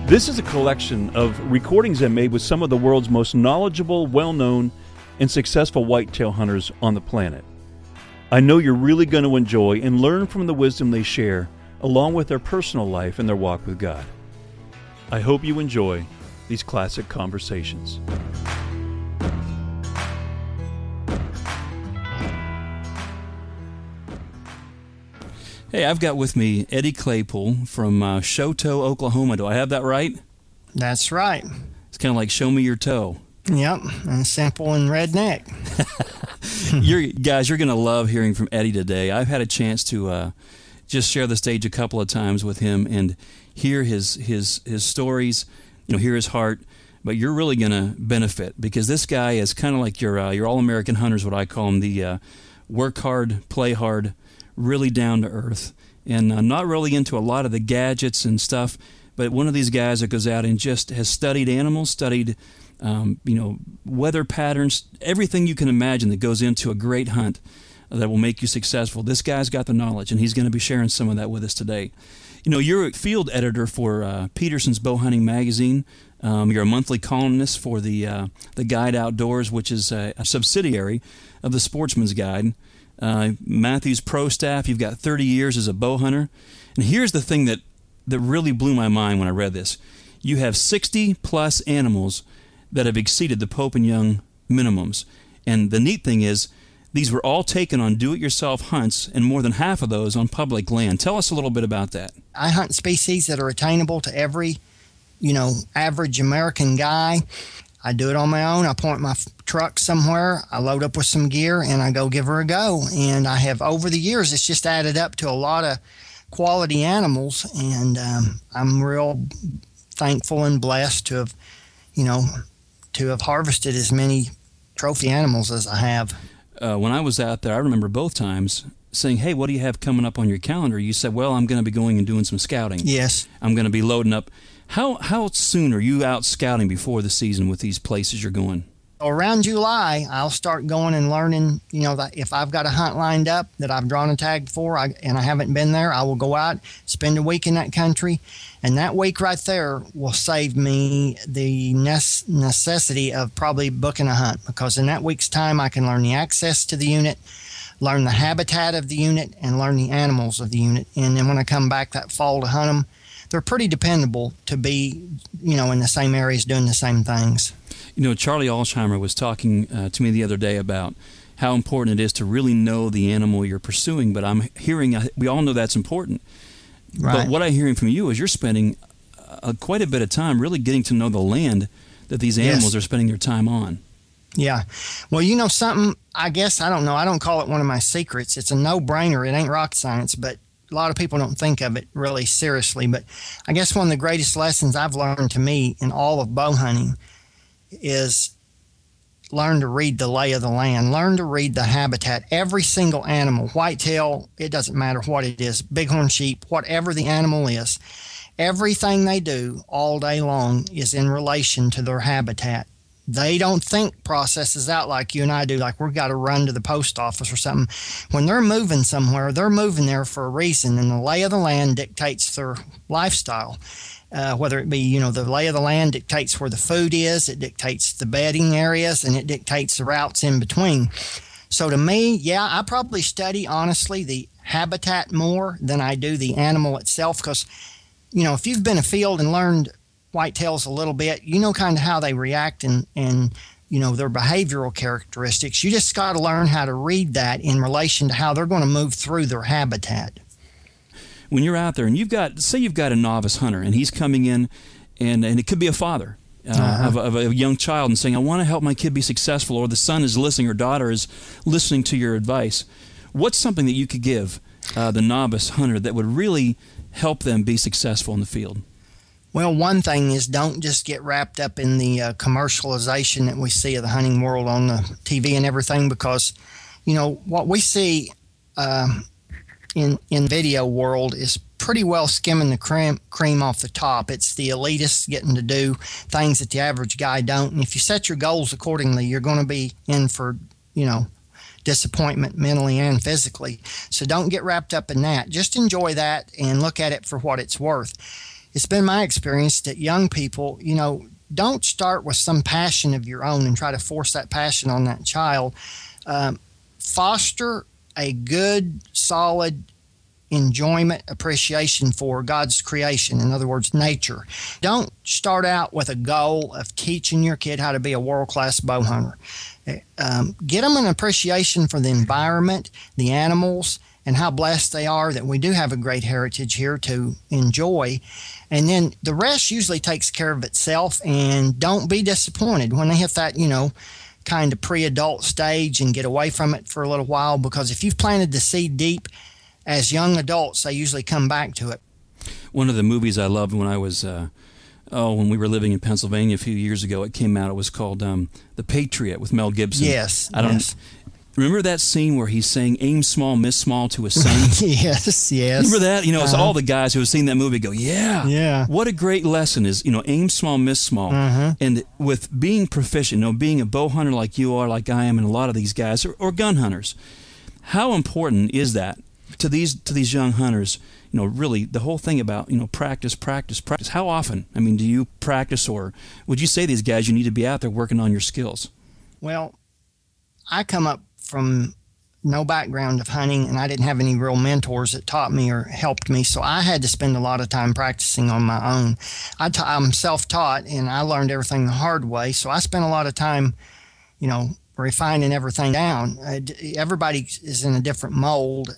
This is a collection of recordings I made with some of the world's most knowledgeable, well-known, and successful whitetail hunters on the planet. I know you're really going to enjoy and learn from the wisdom they share, along with their personal life and their walk with God. I hope you enjoy these classic conversations. Hey, I've got with me Eddie Claypool from Choteau, Oklahoma. Do I have that right? That's right. It's kind of like show me your toe. Yep, and simple and redneck. You're going to love hearing from Eddie today. I've had a chance to just share the stage a couple of times with him and hear his stories, hear his heart. But you're really going to benefit because this guy is kind of like your all-American hunters, what I call him, the work hard, play hard, really down to earth, and not really into a lot of the gadgets and stuff, but one of these guys that goes out and just has studied animals, studied weather patterns, everything you can imagine that goes into a great hunt that will make you successful. This guy's got the knowledge, and he's going to be sharing some of that with us today. You're a field editor for Peterson's Bow Hunting Magazine. You're a monthly columnist for the Guide Outdoors, which is a subsidiary of the Sportsman's Guide. Matthew's Pro Staff. You've got 30 years as a bow hunter. And here's the thing that really blew my mind when I read this. You have 60-plus animals that have exceeded the Pope and Young minimums. And the neat thing is, these were all taken on do-it-yourself hunts, and more than half of those on public land. Tell us a little bit about that. I hunt species that are attainable to every, average American guy. I do it on my own. I point my truck somewhere, I load up with some gear, and I go give her a go. And I have, over the years, it's just added up to a lot of quality animals, and I'm real thankful and blessed to have harvested as many trophy animals as I have. When I was out there, I remember both times saying, hey, what do you have coming up on your calendar? You said, well, I'm going to be going and doing some scouting. Yes. I'm going to be loading up. How soon are you out scouting before the season with these places you're going? Around July, I'll start going and learning, that if I've got a hunt lined up that I've drawn a tag for and I haven't been there, I will go out, spend a week in that country, and that week right there will save me the necessity of probably booking a hunt, because in that week's time I can learn the access to the unit, learn the habitat of the unit, and learn the animals of the unit. And then when I come back that fall to hunt them, they're pretty dependable to be, in the same areas doing the same things. Charlie Alsheimer was talking to me the other day about how important it is to really know the animal you're pursuing, but I'm hearing, we all know that's important. Right. But what I'm hearing from you is you're spending quite a bit of time really getting to know the land that these animals are spending their time on. Yeah. Well, something, I guess, I don't know, I don't call it one of my secrets. It's a no-brainer. It ain't rocket science, but a lot of people don't think of it really seriously. But I guess one of the greatest lessons I've learned to me in all of bow hunting is learn to read the lay of the land, learn to read the habitat. Every single animal, whitetail, it doesn't matter what it is, bighorn sheep, whatever the animal is, everything they do all day long is in relation to their habitat. They don't think processes out like you and I do, like we've got to run to the post office or something. When they're moving somewhere, they're moving there for a reason, and the lay of the land dictates their lifestyle. Whether it be, the lay of the land dictates where the food is, it dictates the bedding areas, and it dictates the routes in between. So to me, I probably study, honestly, the habitat more than I do the animal itself, because, if you've been afield and learned whitetails a little bit, kind of how they react and their behavioral characteristics. You just got to learn how to read that in relation to how they're going to move through their habitat. When you're out there and you've got a novice hunter and he's coming in and it could be a father of a young child and saying, I want to help my kid be successful, or the son is listening or daughter is listening to your advice. What's something that you could give the novice hunter that would really help them be successful in the field? Well, one thing is, don't just get wrapped up in the commercialization that we see of the hunting world on the TV and everything, because, what we see in video world is pretty well skimming the cream off the top. It's the elitists getting to do things that the average guy don't. And if you set your goals accordingly, you're going to be in for, disappointment mentally and physically. So don't get wrapped up in that. Just enjoy that and look at it for what it's worth. it's been my experience that young people, don't start with some passion of your own and try to force that passion on that child. Foster a good, solid enjoyment, appreciation for God's creation. In other words, nature. Don't start out with a goal of teaching your kid how to be a world-class bow hunter. Get them an appreciation for the environment, the animals, and how blessed they are that we do have a great heritage here to enjoy. And then the rest usually takes care of itself, and don't be disappointed when they hit that, kind of pre-adult stage and get away from it for a little while, because if you've planted the seed deep, as young adults, they usually come back to it. One of the movies I loved when I was, when we were living in Pennsylvania a few years ago, it came out. It was called The Patriot with Mel Gibson. Yes. Remember that scene where he's saying "aim small, miss small" to his son? Yes. Remember that? It's all the guys who have seen that movie go, yeah. What a great lesson is, aim small, miss small. And with being proficient, being a bow hunter like you are, like I am, and a lot of these guys, or gun hunters, how important is that to these young hunters? Really the whole thing about, practice. How often, do you practice, or would you say these guys, you need to be out there working on your skills? Well, I come up from no background of hunting, and I didn't have any real mentors that taught me or helped me, so I had to spend a lot of time practicing on my own. I'm self-taught, and I learned everything the hard way, so I spent a lot of time, refining everything down. Everybody is in a different mold,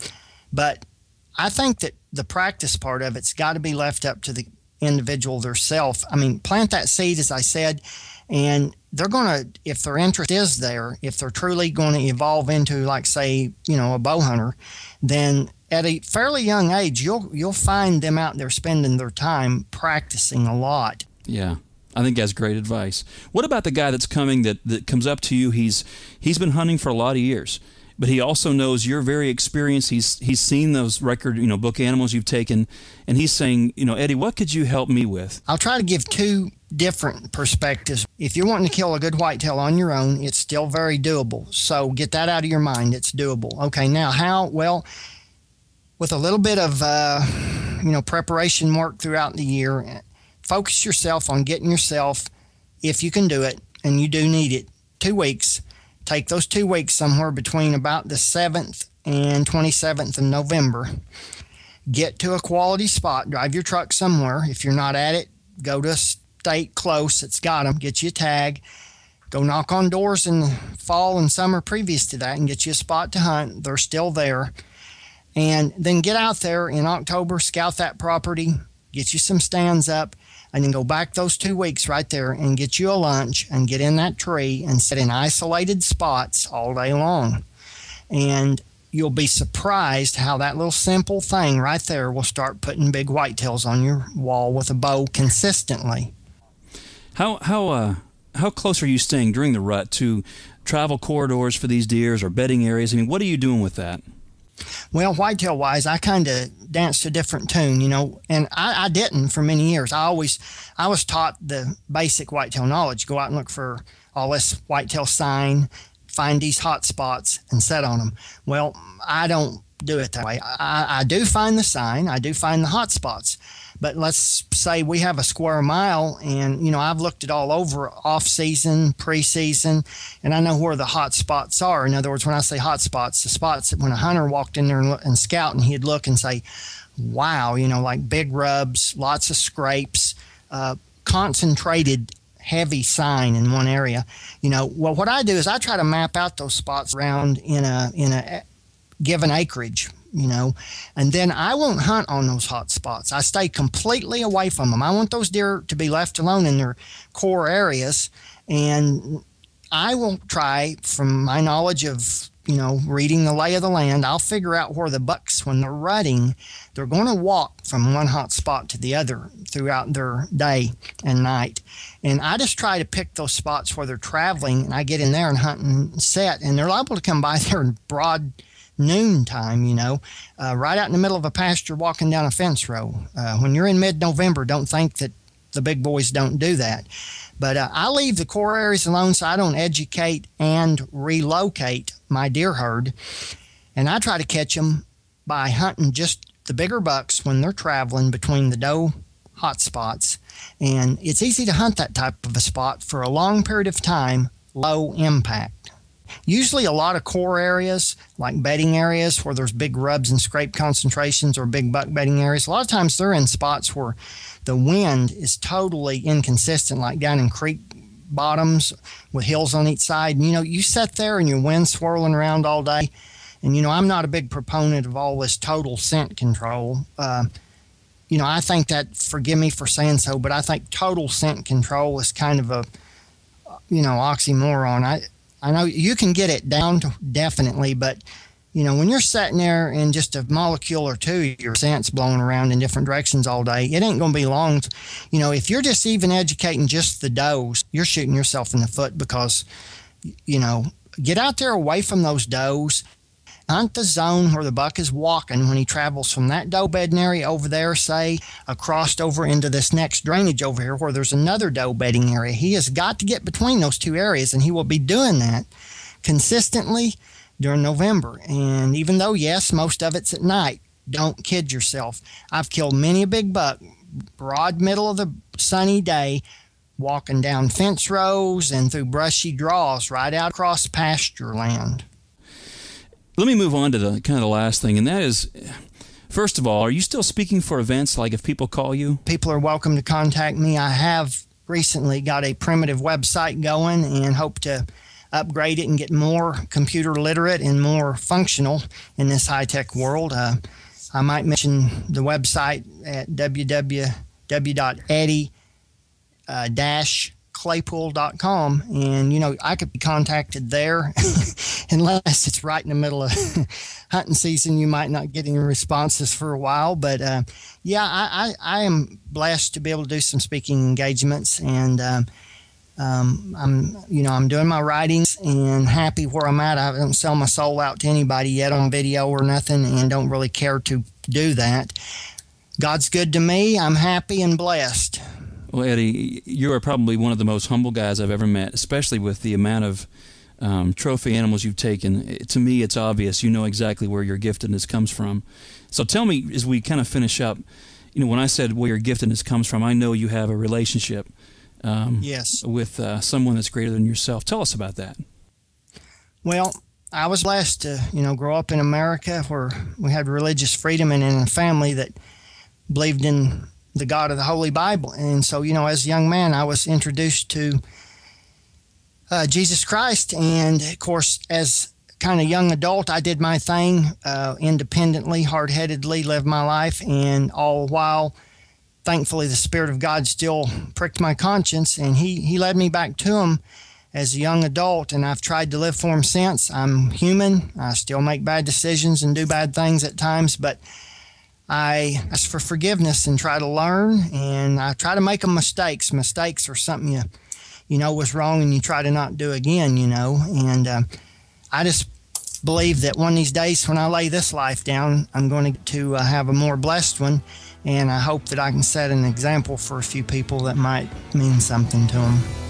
but I think that the practice part of it's got to be left up to the individual theirself. Plant that seed, as I said, and they're going to, if their interest is there, if they're truly going to evolve into, like, say, a bow hunter, then at a fairly young age, you'll find them out there spending their time practicing a lot. Yeah. I think that's great advice. What about the guy that's coming that comes up to you? He's been hunting for a lot of years, but he also knows you're very experienced. He's seen those record book animals you've taken, and he's saying, Eddie, what could you help me with? I'll try to give two different perspectives. If you're wanting to kill a good whitetail on your own, it's still very doable. So get that out of your mind. It's doable. Okay, now how? Well, with a little bit of preparation work throughout the year. Focus yourself on getting yourself, if you can do it, and you do need it, 2 weeks. Take those 2 weeks somewhere between about the 7th and 27th of November. Get to a quality spot. Drive your truck somewhere. If you're not at it, go to a state close that's got them. Get you a tag. Go knock on doors in the fall and summer previous to that and get you a spot to hunt. They're still there. And then get out there in October, scout that property, get you some stands up, and then go back those 2 weeks right there and get you a lunch and get in that tree and sit in isolated spots all day long. And you'll be surprised how that little simple thing right there will start putting big whitetails on your wall with a bow consistently. How close are you staying during the rut to travel corridors for these deers or bedding areas? What are you doing with that? Well, whitetail-wise, I kind of danced a different tune, and I didn't for many years. I was taught the basic whitetail knowledge. Go out and look for all this whitetail sign, find these hot spots, and set on them. Well, I don't do it that way. I do find the sign. I do find the hot spots. But let's say we have a square mile, and, I've looked it all over, off-season, pre-season, and I know where the hot spots are. In other words, when I say hot spots, the spots that when a hunter walked in there and scouting, he'd look and say, wow, like big rubs, lots of scrapes, concentrated heavy sign in one area. Well, what I do is I try to map out those spots around in a given acreage, and then I won't hunt on those hot spots. I stay completely away from them. I want those deer to be left alone in their core areas, and I will try, from my knowledge of, reading the lay of the land, I'll figure out where the bucks, when they're rutting, they're going to walk from one hot spot to the other throughout their day and night. And I just try to pick those spots where they're traveling, and I get in there and hunt and set, and they're liable to come by there in broad noontime, right out in the middle of a pasture walking down a fence row. When you're in mid-November, don't think that the big boys don't do that. But I leave the core areas alone so I don't educate and relocate my deer herd. And I try to catch them by hunting just the bigger bucks when they're traveling between the doe hot spots. And it's easy to hunt that type of a spot for a long period of time, low impact. Usually a lot of core areas, like bedding areas where there's big rubs and scrape concentrations, or big buck bedding areas, a lot of times they're in spots where the wind is totally inconsistent, like down in creek bottoms with hills on each side. And, you sit there and your wind swirling around all day. And, I'm not a big proponent of all this total scent control. I think that, forgive me for saying so, but I think total scent control is kind of a, oxymoron. I know you can get it down to, definitely, but, when you're sitting there and just a molecule or two, your scent's blowing around in different directions all day, it ain't going to be long. If you're just even educating just the does, you're shooting yourself in the foot because, get out there away from those does. Hunt the zone where the buck is walking when he travels from that doe bedding area over there, say, across over into this next drainage over here where there's another doe bedding area. He has got to get between those two areas, and he will be doing that consistently during November. And even though, yes, most of it's at night, don't kid yourself. I've killed many a big buck, broad middle of the sunny day, walking down fence rows and through brushy draws right out across pasture land. Let me move on to the kind of the last thing, and that is, first of all, are you still speaking for events, like if people call you? People are welcome to contact me. I have recently got a primitive website going and hope to upgrade it and get more computer literate and more functional in this high-tech world. I might mention the website at www.eddie-claypool.com, and I could be contacted there. Unless it's right in the middle of hunting season, you might not get any responses for a while. But I am blessed to be able to do some speaking engagements, and I'm doing my writings and happy where I'm at. I don't sell my soul out to anybody yet on video or nothing, and don't really care to do that. God's good to me. I'm happy and blessed. Well, Eddie, you are probably one of the most humble guys I've ever met, especially with the amount of trophy animals you've taken. To me, it's obvious you know exactly where your giftedness comes from. So tell me, as we kind of finish up, when I said where your giftedness comes from, I know you have a relationship yes, with someone that's greater than yourself. Tell us about that. Well, I was blessed to, grow up in America where we had religious freedom and in a family that believed in the God of the Holy Bible. And so, as a young man, I was introduced to Jesus Christ. And, of course, as kind of young adult, I did my thing independently, hard-headedly, lived my life. And all while, thankfully, the Spirit of God still pricked my conscience, and He led me back to Him as a young adult, and I've tried to live for Him since. I'm human. I still make bad decisions and do bad things at times, but I ask for forgiveness and try to learn, and I try to make them mistakes. Mistakes are something you know was wrong, and you try to not do again, and I just believe that one of these days when I lay this life down, I'm going to have a more blessed one. And I hope that I can set an example for a few people that might mean something to them.